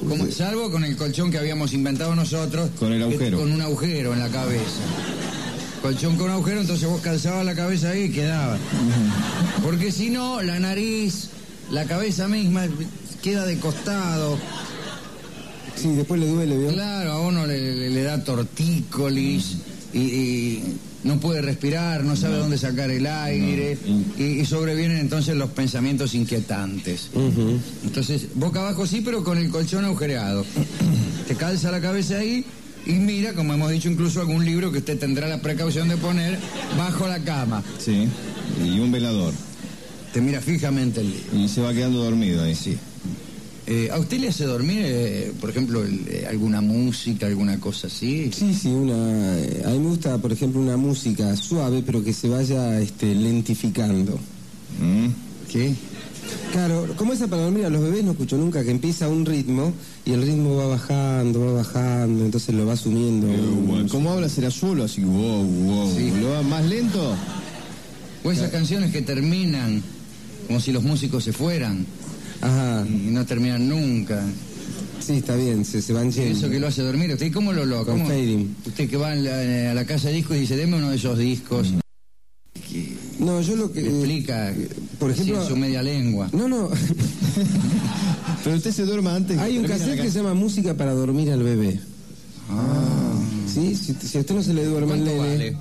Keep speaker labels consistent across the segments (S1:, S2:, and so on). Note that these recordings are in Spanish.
S1: Salvo con el colchón que habíamos inventado nosotros.
S2: Con el agujero.
S1: Con un agujero en la cabeza. Colchón con agujero, entonces vos calzabas la cabeza ahí y quedaba. Porque si no, la nariz, la cabeza misma queda de costado.
S3: Sí, después le duele, ¿vio?
S1: Claro, a uno le da tortícolis y no puede respirar, no sabe dónde sacar el aire y sobrevienen entonces los pensamientos inquietantes. Entonces, boca abajo sí, pero con el colchón agujereado. Te calza la cabeza ahí y mira, como hemos dicho, incluso algún libro que usted tendrá la precaución de poner bajo la cama.
S2: Sí, y un velador.
S1: Te mira fijamente el libro.
S2: Y se va quedando dormido ahí.
S1: Sí. ¿A usted le hace dormir, por ejemplo, alguna música, alguna cosa así?
S3: Sí, a mí me gusta, por ejemplo, una música suave, pero que se vaya lentificando.
S1: ¿Qué?
S3: Claro, como esa para dormir a los bebés no escucho nunca, que empieza un ritmo y el ritmo va bajando, entonces lo va sumiendo.
S2: ¿Cómo habla? ¿Será solo? Así, wow.
S1: Sí.
S2: ¿Lo va más lento?
S1: O esas canciones que terminan como si los músicos se fueran.
S3: Ajá.
S1: Y no terminan nunca.
S3: Sí, está bien, se van yendo.
S1: Eso que lo hace dormir. ¿Usted cómo lo logra?
S3: Con fading.
S1: Usted que va a la casa de discos y dice, deme uno de esos discos.
S3: No, yo lo que...
S1: explica,
S3: por ejemplo...
S1: en su media lengua.
S3: No.
S2: Pero usted se duerma antes.
S3: Hay un cassette que se llama Música para dormir al bebé. ¿Sí? Si a usted no se le duerme el
S1: ¿Cuánto
S3: nene...
S1: vale?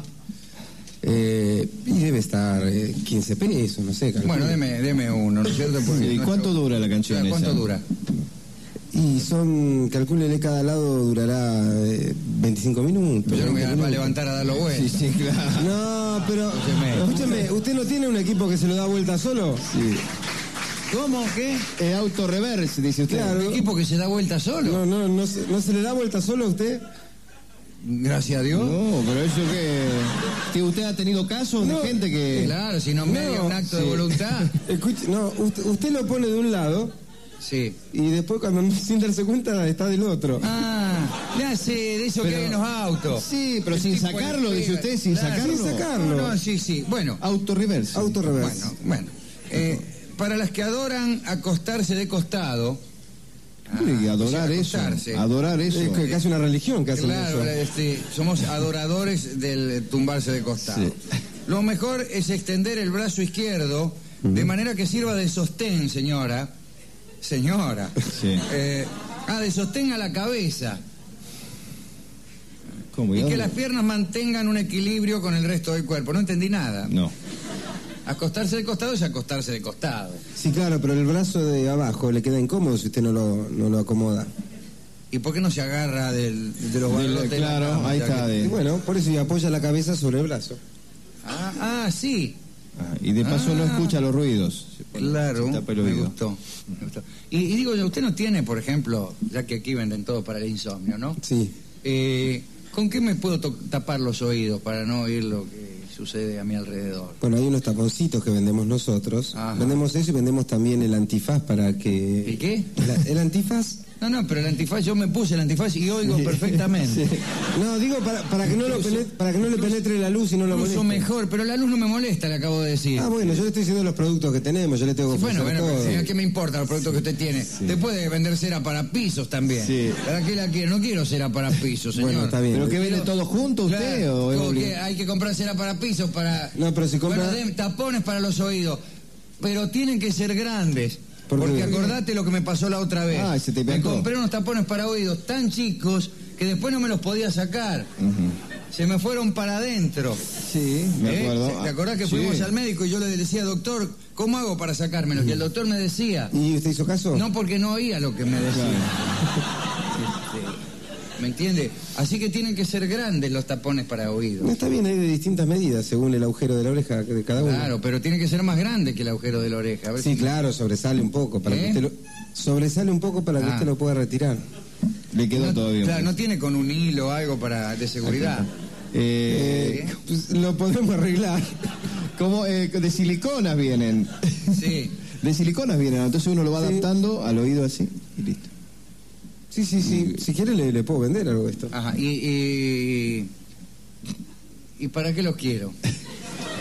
S3: Y debe estar 15 pesos, no sé. Calculo.
S1: Bueno, deme uno, ¿no es cierto?
S2: ¿Y cuánto dura la canción
S1: ¿Cuánto
S2: esa?
S1: dura?
S3: Y calcúlele, cada lado durará 25 minutos.
S1: Yo no me voy a levantar a darlo vuelta.
S2: Sí, claro.
S3: No, pero escúcheme, ¿usted no tiene un equipo que se lo da vuelta solo?
S2: Sí.
S1: ¿Cómo? ¿Qué?
S2: Auto-reverse, dice usted.
S3: Claro.
S1: ¿Un equipo que se da vuelta solo?
S3: No se le da vuelta solo a usted.
S1: Gracias a Dios.
S2: No, pero eso que usted ha tenido casos de gente que...
S1: Claro, si no media un acto de voluntad.
S3: Escuche, usted lo pone de un lado.
S1: Sí.
S3: Y después cuando sin darse cuenta está del otro.
S1: Ya sé, de eso que hay en los autos.
S2: Sí, pero sin sacarlo, dice usted, sin sacarlo.
S3: Sin sacarlo.
S1: No, sí. Bueno.
S2: Auto-reverse.
S1: Bueno. Para las que adoran acostarse de costado.
S2: Adorar eso.
S3: Es casi una religión que hacen
S1: Claro,
S3: eso.
S1: somos adoradores del tumbarse de costado. Sí. Lo mejor es extender el brazo izquierdo de manera que sirva de sostén, señora. Sí. De sostén a la cabeza.
S2: ¿Cómo?
S1: Y que las piernas mantengan un equilibrio con el resto del cuerpo. No entendí nada.
S2: No.
S1: Acostarse de costado es acostarse de costado.
S3: Sí, claro, pero el brazo de abajo le queda incómodo si usted no lo acomoda.
S1: ¿Y por qué no se agarra de los barrotes?
S2: Claro, ahí está.
S3: Y bueno, por eso apoya la cabeza sobre el brazo.
S1: Sí.
S2: Y de paso no escucha los ruidos.
S1: Claro, me gustó. Y digo, usted no tiene, por ejemplo, ya que aquí venden todo para el insomnio, ¿no?
S3: Sí.
S1: ¿Con qué me puedo tapar los oídos para no oír lo que sucede a mi alrededor?
S3: Bueno, hay unos taponcitos que vendemos nosotros.
S1: Ajá.
S3: Vendemos eso y vendemos también el antifaz para que...
S1: ¿El qué?
S3: ¿El antifaz?
S1: No, pero el antifaz, yo me puse el antifaz y oigo perfectamente.
S3: Sí. No, digo para que no le penetre la luz y no lo moleste.
S1: Incluso mejor, pero la luz no me molesta, le acabo de decir.
S3: Bueno, yo le estoy diciendo los productos que tenemos, yo le tengo que ofrecer todo.
S1: Bueno, ¿qué me importa los productos que usted tiene? Sí. Te puede vender cera para pisos también.
S2: Sí.
S1: ¿Para qué la quiero? No quiero cera para pisos, señor.
S3: Bueno, está bien.
S2: ¿Pero que vende todo junto usted?
S1: Claro, que hay que comprar cera para pisos, para...
S3: No, pero si compra...
S1: Bueno, tapones para los oídos, pero tienen que ser grandes. Porque acordate lo que me pasó la otra vez. Me compré unos tapones para oídos tan chicos que después no me los podía sacar. Se me fueron para adentro.
S2: Sí, me acuerdo.
S1: ¿Te acordás que fuimos al médico y yo le decía, doctor, ¿cómo hago para sacármelos? Y el doctor me decía...
S3: ¿Y usted hizo caso?
S1: No, porque no oía lo que me decía. ¿Me entiende? Así que tienen que ser grandes los tapones para oídos.
S3: No, está bien, hay de distintas medidas según el agujero de la oreja de cada uno.
S1: Claro, pero tiene que ser más grande que el agujero de la oreja. A ver
S3: sí, claro, sobresale un poco para que usted sobresale un poco para que usted lo pueda retirar.
S2: Le quedó todo bien.
S1: Claro, no tiene con un hilo o algo de seguridad.
S3: Pues lo podemos arreglar.
S2: Como de siliconas vienen.
S1: Sí.
S2: De siliconas vienen, entonces uno lo va adaptando al oído así y listo.
S3: Sí. Si quiere le puedo vender algo de esto.
S1: Ajá. ¿Y para qué los quiero?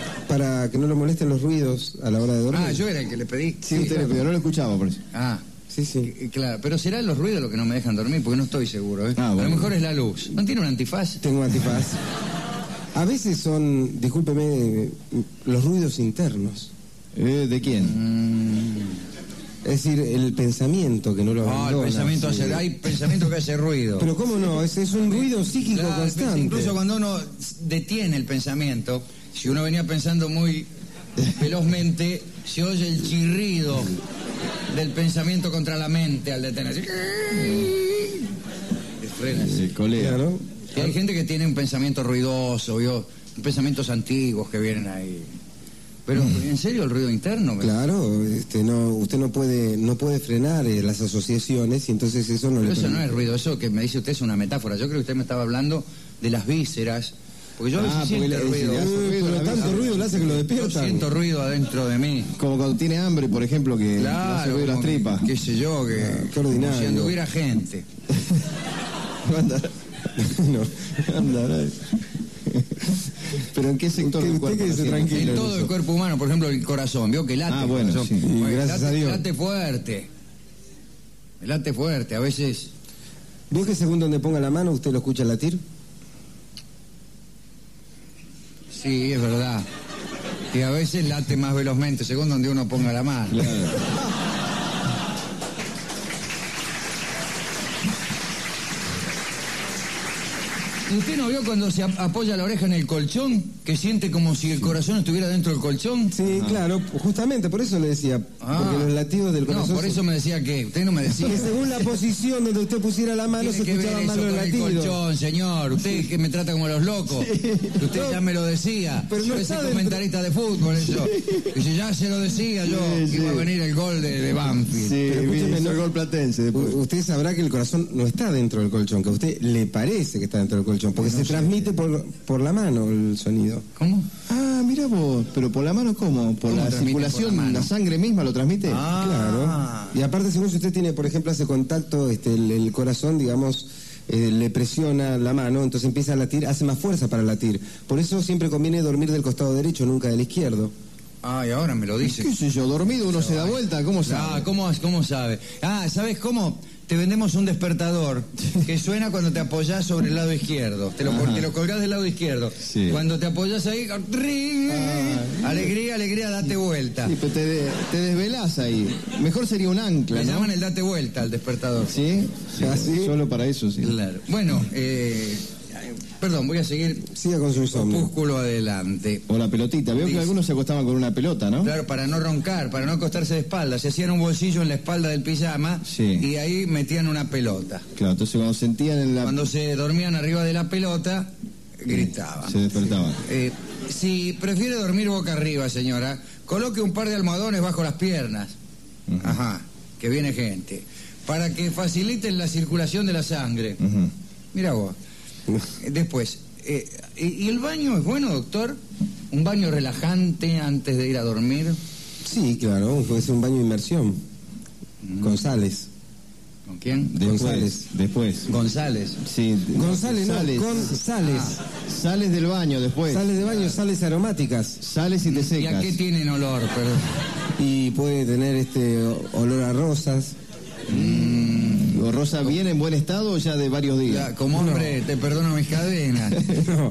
S3: Para que no lo molesten los ruidos a la hora de dormir.
S1: Yo era el que le pedí.
S2: Sí, usted le pidió, no lo escuchaba por eso.
S3: Sí, sí.
S1: Claro, pero será los ruidos lo que no me dejan dormir, porque no estoy seguro.
S2: Ah,
S1: A
S2: bueno.
S1: lo mejor es la luz. ¿No tiene un antifaz?
S3: Tengo antifaz. A veces son, discúlpeme, los ruidos internos.
S2: ¿De quién?
S3: Es decir, el pensamiento que no lo abandona.
S1: El pensamiento
S3: sí.
S1: hay pensamiento que hace ruido.
S3: Pero cómo no, es un ruido psíquico
S1: Claro,
S3: constante.
S1: incluso cuando uno detiene el pensamiento, si uno venía pensando muy velozmente, se oye el chirrido del pensamiento contra la mente al detenerse. Y frena así.
S2: Colega.
S3: Claro.
S1: Y hay gente que tiene un pensamiento ruidoso, pensamientos antiguos que vienen ahí. Pero, ¿en serio el ruido interno?
S3: Claro, no, usted no puede frenar las asociaciones y entonces eso no
S1: Pero
S3: le
S1: eso no
S3: permite.
S1: es ruido, eso que me dice usted es una metáfora. Yo creo que usted me estaba hablando de las vísceras, porque yo a veces
S2: porque
S1: siento
S2: le
S1: ruido.
S2: hace ruido
S3: Pero
S2: la
S3: tanto
S2: vez.
S3: ruido le hace que lo
S1: Yo
S3: despiertan.
S1: siento ruido adentro de mí.
S2: Como cuando tiene hambre, por ejemplo, que le hace ruido las
S1: como que-
S2: tripas.
S1: qué sé yo, que
S3: qué ordinario.
S1: como si anduviera gente.
S2: Anda,
S3: No.
S2: anda. ¿Pero en qué sector
S3: Usted
S2: del cuerpo?
S3: quédese
S2: lo siente?
S3: tranquilo.
S1: En todo el cuerpo humano, por ejemplo, el corazón, vio que late.
S2: Ah,
S1: el
S2: bueno,
S1: corazón.
S2: sí.
S3: Y gracias
S1: late,
S3: a Dios.
S1: late fuerte. Late fuerte, a veces.
S3: ¿Vio que según donde ponga la mano usted lo escucha latir?
S1: Sí, es verdad. Y a veces late más velozmente, según donde uno ponga la mano.
S2: Claro.
S1: ¿Y usted no vio cuando se apoya la oreja en el colchón, que siente como si el corazón estuviera dentro del colchón?
S3: Sí, claro, justamente por eso le decía, porque los latidos del corazón...
S1: No, por eso me decía que, usted no me decía.
S3: Que según la posición donde usted pusiera la mano se
S1: Tiene que ver
S3: escuchaban
S1: eso
S3: más los
S1: con el
S3: latidos.
S1: colchón, señor. Usted que me trata como los locos. Usted ya me lo decía.
S3: Pero no
S1: Yo
S3: está
S1: ese
S3: dentro.
S1: comentarista de fútbol, eso. Dice, ya se lo decía yo, que iba a venir el gol de Banfield.
S2: Sí,
S3: Pero escúcheme,
S2: hizo
S3: no-
S2: el gol platense después.
S3: Usted sabrá que el corazón no está dentro del colchón, que a usted le parece que está dentro del colchón, porque se transmite por la mano el sonido.
S1: ¿Cómo?
S2: Ah, mira vos, pero por la mano ¿cómo? ¿Por
S1: ¿Cómo
S2: la
S1: transmite
S2: circulación,
S1: por la mano?
S2: la sangre misma lo transmite?
S3: Claro. Y aparte, según si usted tiene, por ejemplo, hace contacto, el corazón, digamos, le presiona la mano, entonces empieza a latir, hace más fuerza para latir. Por eso siempre conviene dormir del costado derecho, nunca del izquierdo.
S1: Ay, ahora me lo dice.
S2: ¿Qué sé yo? Dormido uno se da vuelta, ¿cómo sabe?
S1: Ah, ¿cómo sabe? Ah, ¿sabes cómo? Te vendemos un despertador que suena cuando te apoyás sobre el lado izquierdo. Te lo colgás del lado izquierdo.
S2: Sí.
S1: Cuando te apoyás ahí, ¡ring! Alegría, date vuelta.
S2: Sí, pero te desvelás ahí. Mejor sería un ancla,
S1: Le
S2: ¿no?
S1: llaman el date vuelta al despertador.
S2: ¿Sí?
S3: ¿Ah, sí?
S2: Solo para eso, sí.
S1: Claro. Bueno, perdón, voy a seguir
S3: Siga con su insomnio.
S1: opúsculo adelante.
S2: O la pelotita. Veo que
S1: Dice.
S2: algunos se acostaban con una pelota, ¿no?
S1: Claro, para no roncar, para no acostarse de espalda. Se hacían un bolsillo en la espalda del pijama
S2: Sí.
S1: y ahí metían una pelota.
S2: Claro, entonces cuando sentían en la...
S1: Cuando se dormían arriba de la pelota, gritaban.
S2: Se despertaban.
S1: Si prefiere dormir boca arriba, señora, coloque un par de almohadones bajo las piernas. Ajá, que viene gente. Para que faciliten la circulación de la sangre.
S2: Ujú.
S1: Mira vos. Después, ¿y el baño es bueno, doctor? ¿Un baño relajante antes de ir a dormir?
S3: Sí, claro, puede ser un baño de inmersión. Con sales.
S1: ¿Con quién?
S3: González.
S2: Después.
S1: González.
S2: Sí.
S3: González, no,
S2: Sales.
S3: con sales.
S2: Sales del baño después.
S3: Sales de baño, sales aromáticas.
S2: Sales y te
S1: ¿Y
S2: secas.
S1: a qué tienen olor? Perdón.
S3: Y puede tener olor a rosas.
S2: ¿O rosa bien en buen estado o ya de varios días?
S1: Ya, como hombre, te perdono mis cadenas.
S3: No.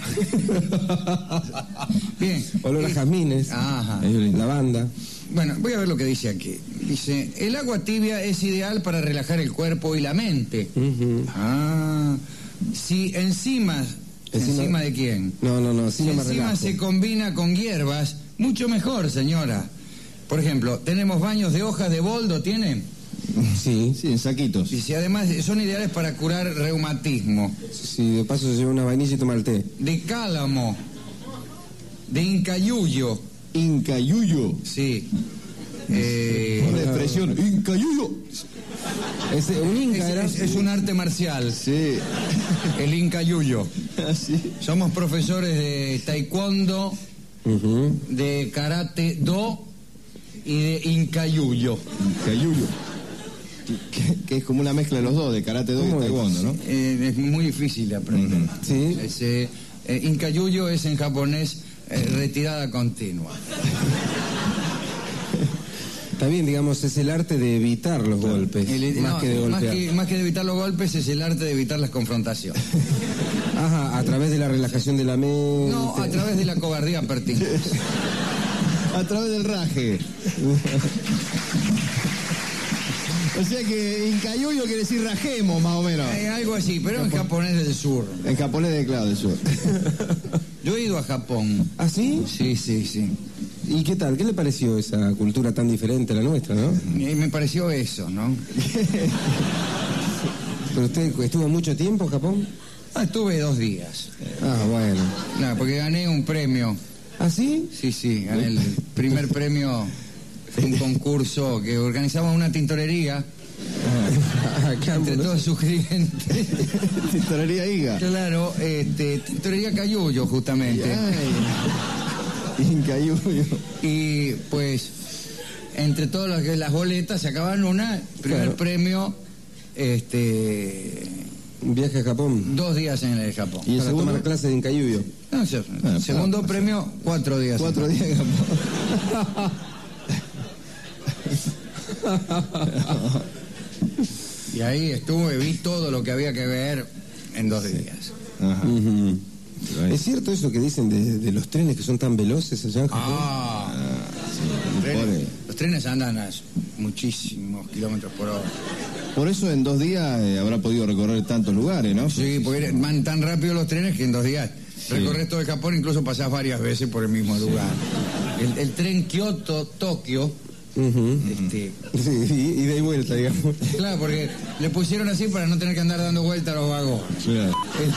S1: Bien.
S3: Olor a jazmines.
S1: Ajá.
S3: Lavanda.
S1: Bueno, voy a ver lo que dice aquí. Dice, el agua tibia es ideal para relajar el cuerpo y la mente.
S3: Ujú.
S1: Ah, si encima de quién?
S3: No,
S1: Si
S3: sí no me
S1: encima
S3: relajo.
S1: se combina con hierbas, mucho mejor, señora. Por ejemplo, tenemos baños de hojas de boldo, ¿tiene?
S3: Sí,
S2: Sí, en saquitos.
S1: Y si además son ideales para curar reumatismo.
S3: sí, de paso se lleva una vainilla y toma el té.
S1: De cálamo, de incayuyo,
S2: Incayuyo.
S1: sí.
S2: Una expresión. Incayuyo.
S3: Un inca era...
S1: Es un arte marcial,
S2: Sí.
S1: el incayuyo.
S2: Así.
S1: Somos profesores de taekwondo,
S3: Ujú.
S1: de karate do y de incayuyo.
S2: Incayuyo. Que es como una mezcla de los dos, de karate do y
S3: ¿Cómo es?
S2: taekwondo, ¿no?
S1: Es muy difícil de aprender.
S3: Sí.
S1: Incayuyo es en japonés retirada continua.
S3: Está bien, digamos, es el arte de evitar los golpes, más que de golpear.
S1: Más que de evitar los golpes, es el arte de evitar las confrontaciones.
S3: Ajá, a través de la relajación de la mente.
S1: No, a través de la cobardía pertinente.
S2: A través del raje. O sea que Incayuyo quiere decir rajemos, más o menos.
S1: Algo así, pero en japonés del sur.
S2: En japonés de claro, del sur.
S1: Yo he ido a Japón.
S3: ¿Ah, sí?
S1: Sí.
S3: ¿Y qué tal? ¿Qué le pareció esa cultura tan diferente a la nuestra, no?
S1: Me pareció eso, ¿no?
S3: ¿Pero usted estuvo mucho tiempo en Japón?
S1: Estuve 2 días.
S3: Ah, bueno.
S1: No, porque gané un premio.
S3: ¿Ah, sí?
S1: Sí, gané el primer premio de un concurso que organizaba una tintorería entre todos sus clientes.
S2: Tintorería Iga.
S1: Claro, tintorería Cayuyo, justamente.
S2: Incayuyo.
S1: Y pues, entre todas las boletas sacaban una, primer premio,
S3: un viaje a Japón.
S1: 2 días en el Japón.
S3: ¿Y para tomar clases de Incayuyo?
S1: No, segundo premio, 4 días.
S2: 4 días en Japón.
S1: Y ahí vi todo lo que había que ver en 2 días.
S2: Ajá.
S3: Uh-huh. ¿Es cierto eso que dicen de los trenes que son tan veloces allá en Japón?
S1: Los trenes andan a muchísimos kilómetros por hora.
S2: Por eso en 2 días habrá podido recorrer tantos lugares, ¿no?
S1: Sí, porque van tan rápido los trenes que en 2 días recorres todo el Japón, incluso pasás varias veces por el mismo lugar. El tren Kioto-Tokio.
S3: Uh-huh. Sí, ida y vuelta, digamos.
S1: Claro, porque le pusieron así para no tener que andar dando vuelta a los vagones.
S2: Claro.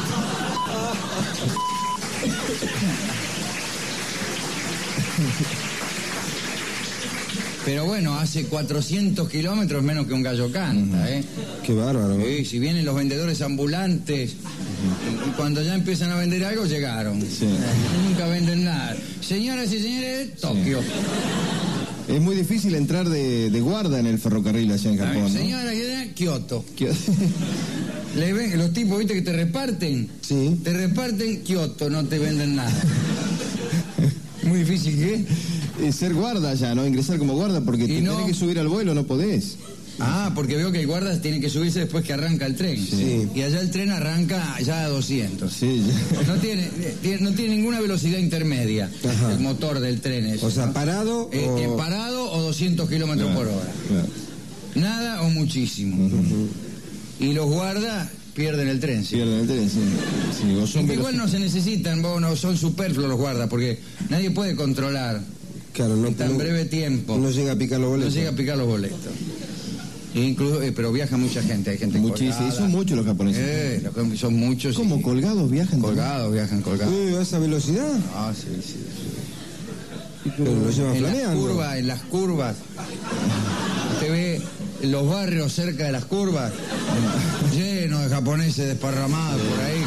S1: Pero bueno, hace 400 kilómetros menos que un gallo canta, ¿eh?
S3: Qué bárbaro.
S1: Sí, si vienen los vendedores ambulantes, y cuando ya empiezan a vender algo, llegaron.
S2: Sí.
S1: Nunca venden nada. Señoras y señores, Tokio.
S2: Es muy difícil entrar de guarda en el ferrocarril allá en Japón, ¿no?
S1: Señoras y señores, Kioto. Le ven, los tipos, ¿viste? Que te reparten.
S3: Sí.
S1: Te reparten Kioto, no te venden nada. Muy difícil, ¿qué?
S2: Ser guarda ya, ¿no? Ingresar como guarda porque tenés que subir al vuelo, no podés.
S1: Porque veo que el guarda tiene que subirse después que arranca el tren.
S3: Sí.
S1: Y allá el tren arranca ya a 200.
S2: Sí, ya.
S1: No tiene ninguna velocidad intermedia. Ajá. El motor del tren. Eso,
S3: o sea, ¿no? ¿Parado o...?
S1: Parado o 200 kilómetros por hora.
S2: Claro.
S1: Nada o muchísimo. Uh-huh. Y los guardas pierden el tren. ¿Sí?
S2: Pierden el tren, sí.
S1: Igual no se necesitan, no son superfluos los guardas, porque nadie puede controlar.
S3: Claro,
S1: en tan breve tiempo.
S3: No llega a picar los boletos.
S1: No llega a picar los boletos. Incluso, pero viaja mucha gente, hay gente
S2: muchísimo, son muchos los japoneses.
S1: Son muchos.
S2: ¿Cómo?
S1: Sí.
S2: ¿Colgados viajan?
S1: Viajan colgados.
S3: ¿A esa velocidad?
S1: Ah, sí.
S3: Pero lo llevan flameando.
S1: En las curvas. Usted ve los barrios cerca de las curvas, llenos de japoneses desparramados por ahí.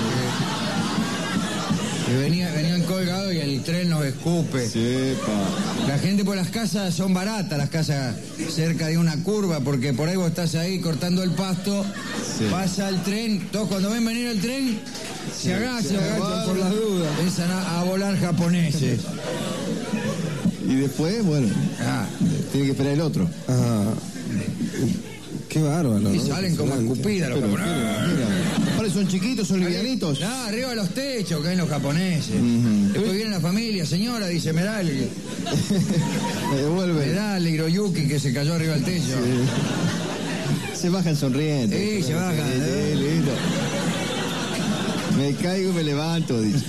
S1: Que venían colgados y el tren los escupe. La gente por las casas son baratas, las casas cerca de una curva, porque por ahí vos estás ahí cortando el pasto, pasa el tren, todos cuando ven venir el tren, se agachan por las dudas. Empiezan a volar japoneses.
S2: Y después, bueno, tiene que esperar el otro.
S3: Qué bárbaro, ¿no?
S1: Y salen como escupidas los japoneses.
S2: Ahora son chiquitos, son livianitos.
S1: Arriba de los techos caen los japoneses. Después viene la familia, señora, dice, me da el Hiroyuki que se cayó arriba del techo.
S2: Sí. Se bajan sonrientes.
S1: Sí, se bajan.
S2: Lindo. Me caigo y me levanto, dice.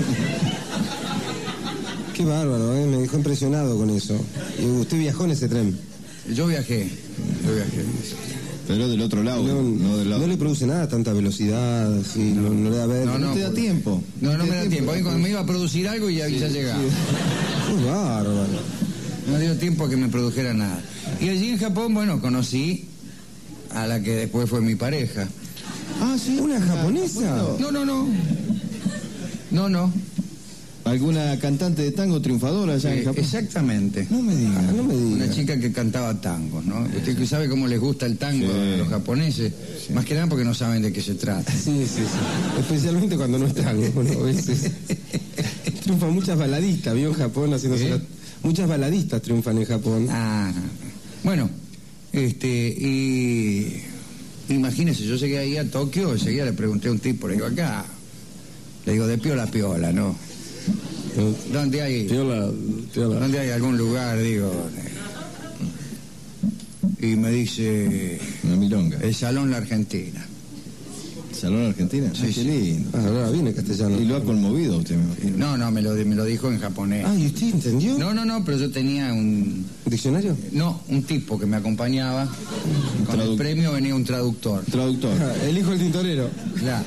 S3: Qué bárbaro, me dejó impresionado con eso. ¿Y usted viajó en ese tren?
S1: Yo viajé.
S2: Pero del otro lado, no del lado.
S3: No le produce nada tanta velocidad, así, no le da ver.
S2: No te da tiempo.
S1: No me da tiempo. Cuando me iba a producir algo y ya llegaba.
S3: Qué bárbaro.
S1: No dio tiempo a que me produjera nada. Y allí en Japón, conocí a la que después fue mi pareja.
S3: Ah, sí. ¿Una japonesa?
S1: No.
S2: ¿Alguna cantante de tango triunfadora allá en Japón?
S1: Exactamente.
S3: No me diga.
S1: Una chica que cantaba tangos, ¿no? Usted sabe cómo les gusta el tango a los japoneses, más que nada porque no saben de qué se trata.
S3: Sí. Especialmente cuando no es tango, a veces. Triunfan muchas baladistas, ¿vio? En Japón haciéndose muchas baladistas triunfan en Japón.
S1: Bueno, y imagínese, yo llegué ahí a Tokio, enseguida le pregunté a un tipo, le digo, acá, le digo, de piola a piola, ¿no? ¿Dónde hay?
S2: Piola.
S1: ¿Dónde hay algún lugar, digo? Y me dice...
S2: Una milonga.
S1: El Salón La Argentina.
S2: ¿Salón Argentina?
S1: Sí,
S2: Qué
S1: sí.
S2: lindo.
S3: Ahora viene castellano.
S2: Y lo ha conmovido usted, me imagino.
S1: No, me lo dijo en japonés.
S3: ¿Y usted entendió?
S1: No, pero yo tenía un...
S3: ¿Diccionario?
S1: No, un tipo que me acompañaba. Con el premio venía un traductor.
S2: Traductor.
S3: El hijo del tintorero.
S1: Claro.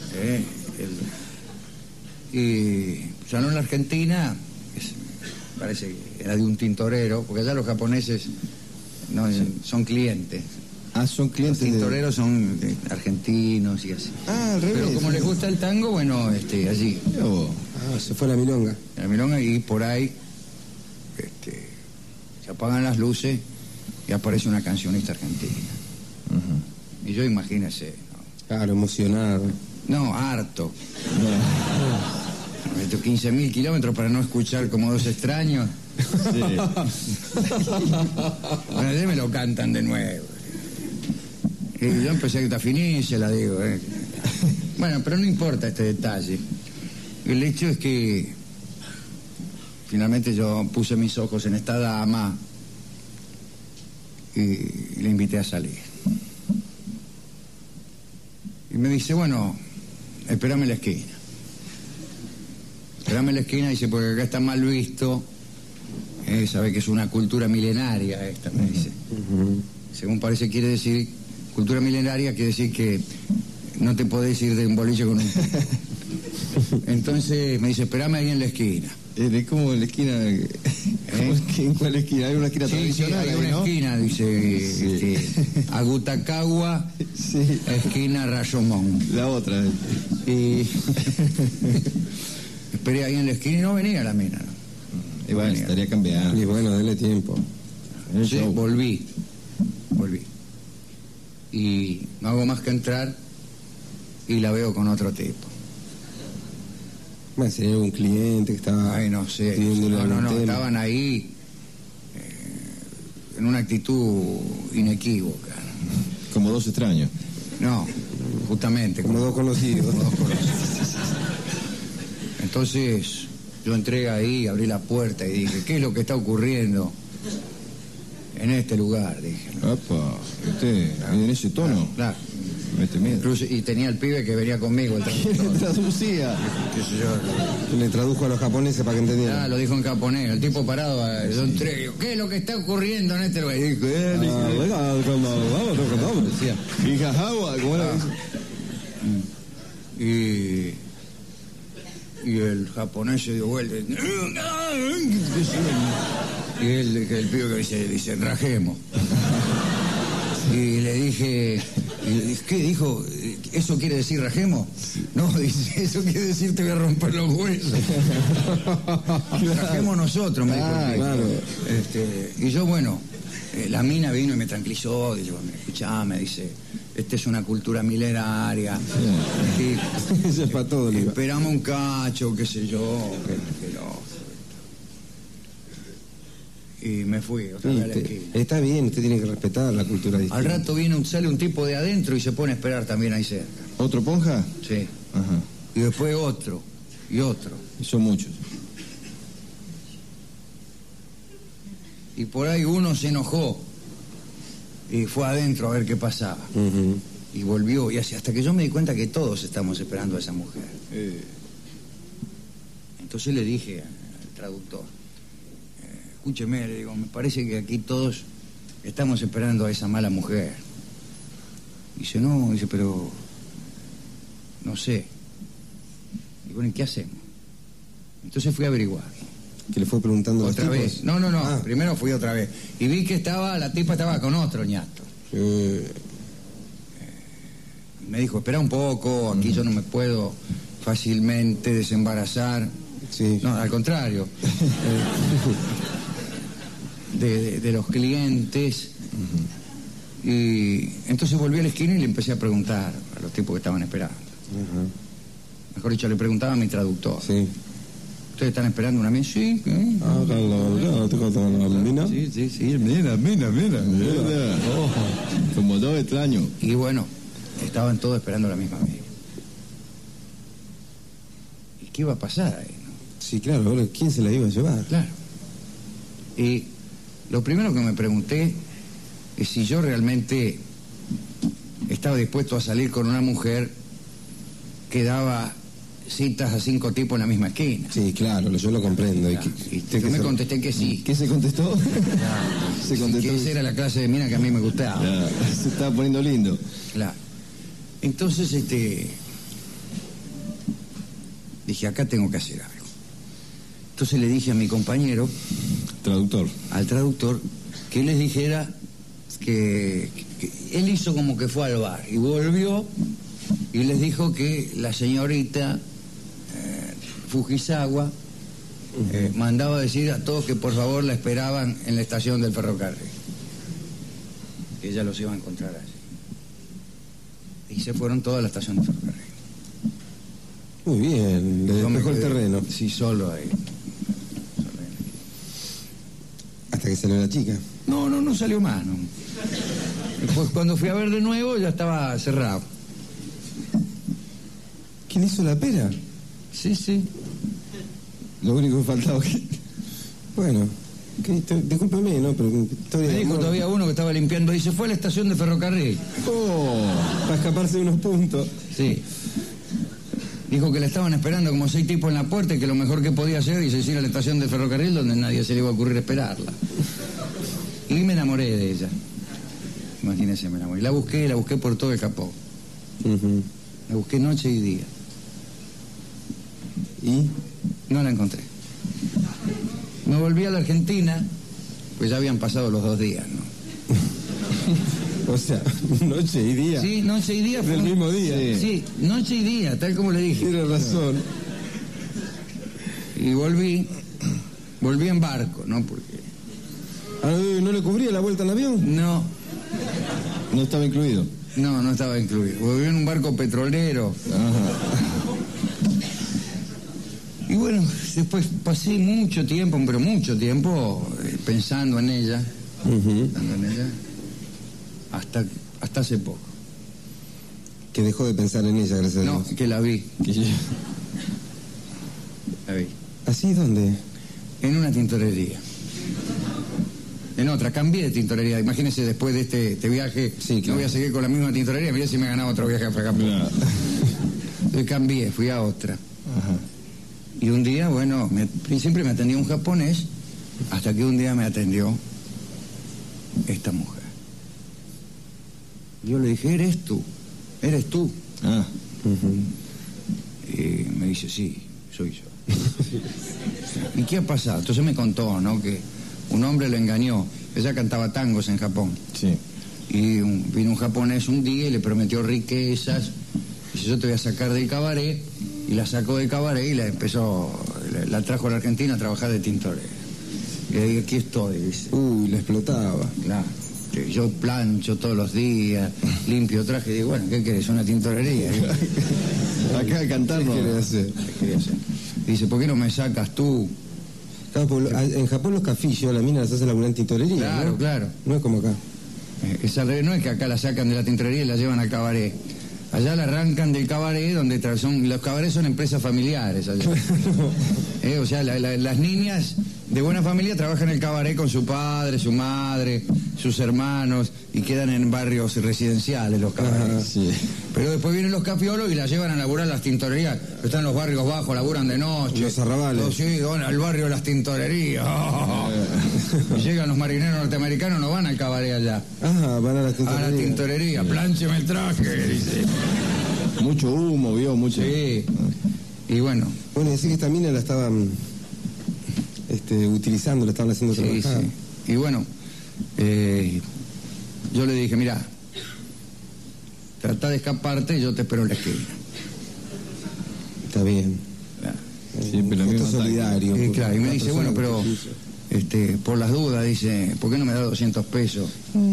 S1: Y Salón La Argentina, parece que era de un tintorero, porque allá los japoneses no son clientes.
S2: Son clientes.
S1: Los tintoreros son argentinos y así.
S2: Al revés.
S1: Pero como les gusta el tango, bueno, allí.
S3: Se fue la milonga.
S1: La milonga, y por ahí se apagan las luces y aparece una cancionista argentina. Y yo, imagínese,
S3: Claro, emocionado.
S1: no, harto. Me meto 15.000 kilómetros para no escuchar como dos extraños.
S2: Sí.
S1: Bueno, ya me lo cantan de nuevo. Y yo empecé a gritar finicia, la digo. Bueno, pero no importa este detalle. El hecho es que finalmente yo puse mis ojos en esta dama y le invité a salir. Y me dice, bueno, espérame en la esquina. Espérame en la esquina, dice, porque acá está mal visto. Sabe que es una cultura milenaria esta, me dice. Según parece quiere decir, cultura milenaria quiere decir que no te podés ir de un boliche con un... Entonces me dice, espérame ahí en la esquina.
S2: Es como en la esquina. ¿En cuál esquina? Hay una esquina tradicional.
S1: Hay una esquina, dice, Agutacagua, esquina Rayomón.
S2: La otra.
S1: Y esperé ahí en la esquina y no venía la mina, ¿no?
S2: Y bueno, estaría cambiando.
S3: Y bueno, denle tiempo.
S1: Sí, volví. Y no hago más que entrar y la veo con otro tipo.
S3: Bueno, sería un cliente que estaba...
S1: Ay, no sé.
S3: pidiéndole algún
S1: No,
S3: tema.
S1: estaban ahí en una actitud inequívoca.
S2: Como dos extraños.
S1: No, justamente.
S3: Como dos conocidos.
S1: Entonces yo entré ahí, abrí la puerta y dije, ¿qué es lo que está ocurriendo en este lugar? Dije, ¿no?
S2: Opa, ¿usted en ese tono?
S1: Claro.
S2: Mete miedo.
S1: Incluso, y tenía el pibe que venía conmigo. El
S2: ¿Quién traducía?
S1: qué sé yo.
S3: Le tradujo a los japoneses para que entendieran.
S1: Lo dijo en japonés. El tipo parado, yo entré y digo, ¿qué es lo que está ocurriendo en este lugar? Y dijo,
S2: decía. Hijajawa, ¿cómo era eso?
S1: Y el japonés se dio vuelta. Y el pibe que dice, rajemos. Y le dije, ¿qué dijo? ¿Eso quiere decir rajemos? No, dice, eso quiere decir te voy a romper los huesos. Rajemos nosotros, me dijo el pibe.
S3: Claro.
S1: Y yo, bueno, la mina vino y me tranquilizó, dice, bueno, escuchame, dice, esta es una cultura milenaria.
S3: Eso es para todo, Liva.
S1: Esperamos un cacho, qué sé yo, que no. Y me fui otra vez a la esquina.
S3: Está bien, usted tiene que respetar la cultura distinta.
S1: Al rato sale un tipo de adentro y se pone a esperar también ahí cerca.
S2: ¿Otro ponja?
S1: Sí.
S2: Ajá.
S1: Y después otro, y otro.
S2: Son muchos.
S1: Y por ahí uno se enojó y fue adentro a ver qué pasaba. Y volvió, y así, hasta que yo me di cuenta que todos estamos esperando a esa mujer. Entonces le dije al traductor, escúcheme, le digo, me parece que aquí todos estamos esperando a esa mala mujer. Dice, no, dice, pero no sé. Y bueno, ¿y qué hacemos? Entonces fui a averiguar.
S3: Que le fue preguntando a los
S1: Otra
S3: tipos.
S1: vez. No. Primero fui otra vez. Y vi que la tipa estaba con otro ñato. Me dijo, espera un poco, aquí yo no me puedo fácilmente desembarazar.
S3: Sí.
S1: No, al contrario. De los clientes. Y entonces volví a la esquina y le empecé a preguntar a los tipos que estaban esperando. Mejor dicho, le preguntaba a mi traductor.
S3: Sí.
S1: ¿Ustedes están esperando una mina? Sí.
S2: Sí, mira. Como todo extraño.
S1: Y bueno, estaban todos esperando la misma mina. ¿Y qué iba a pasar ahí, no?
S3: Sí, claro, ahora, ¿quién se la iba a llevar?
S1: Claro. Y lo primero que me pregunté es si yo realmente estaba dispuesto a salir con una mujer que daba citas a 5 tipos en la misma esquina.
S3: Sí, claro, yo lo comprendo.
S1: Y yo me contesté que sí.
S2: ¿Qué se contestó?
S1: Se contestó que esa era la clase de mina que a mí me gustaba.
S2: Ya, se estaba poniendo lindo.
S1: Claro. Entonces, dije, acá tengo que hacer algo. Entonces le dije a mi compañero, al traductor, que les dijera que él hizo como que fue al bar y volvió y les dijo que la señorita Fujisawa mandaba decir a todos que por favor la esperaban en la estación del ferrocarril, que ella los iba a encontrar allí. Y se fueron todos a la estación del ferrocarril.
S3: Muy bien, le despejó el terreno.
S1: Sí, solo ahí.
S3: Hasta que salió la chica.
S1: No salió más, no. Después, cuando fui a ver de nuevo, ya estaba cerrado.
S3: ¿Quién hizo la pera?
S1: Sí.
S3: Lo único que faltaba que... Bueno, discúlpeme, ¿no? Pero historia
S1: Me
S3: de
S1: dijo
S3: amor.
S1: todavía uno que estaba limpiando y se fue a la estación de ferrocarril.
S3: Para escaparse de unos puntos.
S1: Sí. Dijo que la estaban esperando como 6 tipos en la puerta y que lo mejor que podía hacer es ir a la estación de ferrocarril donde nadie se le iba a ocurrir esperarla. Y me enamoré de ella. Imagínense, me enamoré. La busqué por todo el Japón. La busqué noche y día.
S3: ¿Y?
S1: No la encontré. Me volví a la Argentina, pues ya habían pasado los 2 días, ¿no?
S3: O sea, noche y día.
S1: Sí, noche y día.
S3: Del mismo día.
S1: Sí, noche y día, tal como le dije.
S3: Tiene razón.
S1: Y volví en barco, ¿no? Porque...
S3: ¿No le cubría la vuelta en avión?
S1: No
S2: estaba incluido.
S1: No estaba incluido. Volví en un barco petrolero. Y bueno, después pasé mucho tiempo pensando en ella. Hasta hace poco.
S3: Que dejó de pensar en ella, gracias a Dios.
S1: No, que la vi. La vi.
S3: ¿Así dónde?
S1: En una tintorería. En otra, cambié de tintorería. Imagínese, después de este viaje,
S3: sí, claro.
S1: No voy a seguir con la misma tintorería, mirá si me ganaba otro viaje a Japón.
S2: Claro.
S1: Entonces cambié, fui a otra.
S3: Ajá.
S1: Y un día, bueno, siempre me atendía un japonés, hasta que un día me atendió esta mujer. Yo le dije, eres tú. Y me dice, sí, soy yo. ¿Y qué ha pasado? Entonces me contó, ¿no? Que un hombre lo engañó. Ella cantaba tangos en Japón.
S2: Sí.
S1: Y vino un japonés un día y le prometió riquezas. Dice, yo te voy a sacar del cabaret. Y la sacó del cabaret y la trajo a la Argentina a trabajar de tintorera. Y ahí, aquí estoy, dice.
S3: La explotaba.
S1: Claro. Yo plancho todos los días, limpio traje. Y digo, bueno, ¿qué querés? Una tintorería.
S2: Acá de cantar no.
S1: ¿Qué quería hacer? Dice, ¿por qué no me sacas tú?
S3: Claro, en Japón los cafillos, la mina las hace laburar en tintorería.
S1: Claro,
S3: ¿no?
S1: claro.
S3: No es como acá.
S1: No es que acá la sacan de la tintorería y la llevan al cabaret. Allá la arrancan del cabaret, donde los cabarets son empresas familiares allá. O sea, las niñas de buena familia trabajan en el cabaret con su padre, su madre, sus hermanos, y quedan en barrios residenciales los cabarets.
S3: Sí.
S1: Pero después vienen los cafiolos y la llevan a laburar las tintorerías. Están en los barrios bajos, laburan de noche.
S3: Los arrabales.
S1: Sí, van al barrio de las tintorerías. Y llegan los marineros norteamericanos, no van al cabaret allá.
S3: Van a la tintorería.
S1: A la tintorería, pláncheme el traje, dice.
S2: Mucho humo, vio, mucho.
S1: Sí. Y bueno.
S3: Bueno, y así que esta mina la estaban utilizando, la estaban haciendo trabajar.
S1: Sí. Y bueno, yo le dije, mira, trata de escaparte y yo te espero en la esquina.
S3: Está bien.
S2: Siempre lo mismo.
S3: Solidario.
S1: Y claro, y me dice, bueno, pero por las dudas, dice, ¿por qué no me da 200 pesos?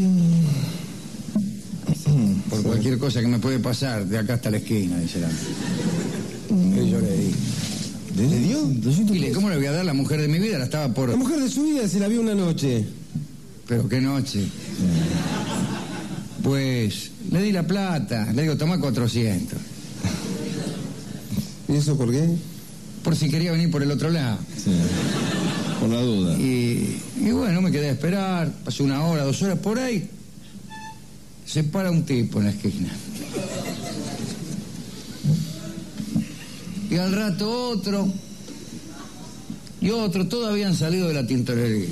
S1: Por cualquier cosa que me puede pasar de acá hasta la esquina, dice la. Y yo le di.
S3: ¿Le dio?
S1: ¿Y cómo le voy a dar? La mujer de mi vida la estaba por...
S3: La mujer de su vida se la vio una noche.
S1: ¿Pero qué noche? Pues le di la plata, le digo, toma 400.
S3: ¿Y eso por qué?
S1: Por si quería venir por el otro lado.
S2: Sí. Por la duda.
S1: Y bueno, me quedé a esperar, pasó 1 hora, 2 horas, por ahí se para un tipo en la esquina. Y al rato otro, y otro, todos habían salido de la tintorería.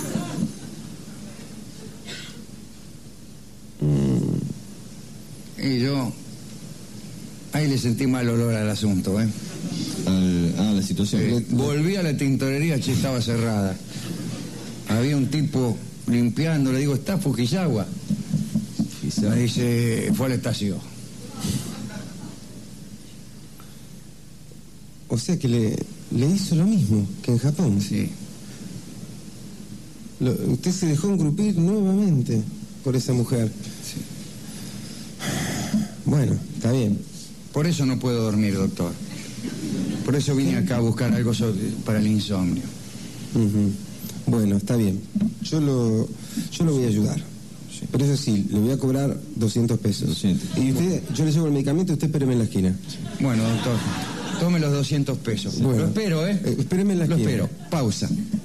S1: Y yo, ahí le sentí mal olor al asunto, ¿eh?
S2: La situación.
S1: Volví a la tintorería, che, estaba cerrada. Había un tipo limpiando, le digo, ¿está Fujisawa? Me dice, fue a la estación.
S3: O sea que le hizo lo mismo que en Japón.
S1: Sí.
S3: Usted se dejó engrupir nuevamente por esa mujer.
S1: Sí.
S3: Bueno, está bien.
S1: Por eso no puedo dormir, doctor. Por eso vine acá a buscar algo para el insomnio.
S3: Bueno, está bien. Yo lo voy a ayudar. Sí. Pero eso sí, le voy a cobrar 200 pesos. 200. Y usted, yo le llevo el medicamento y usted espéreme en la esquina.
S1: Bueno, doctor, tome los 200 pesos.
S3: Bueno,
S1: lo espero, ¿eh?
S3: Espéreme en la esquina.
S1: Lo espero. Pausa.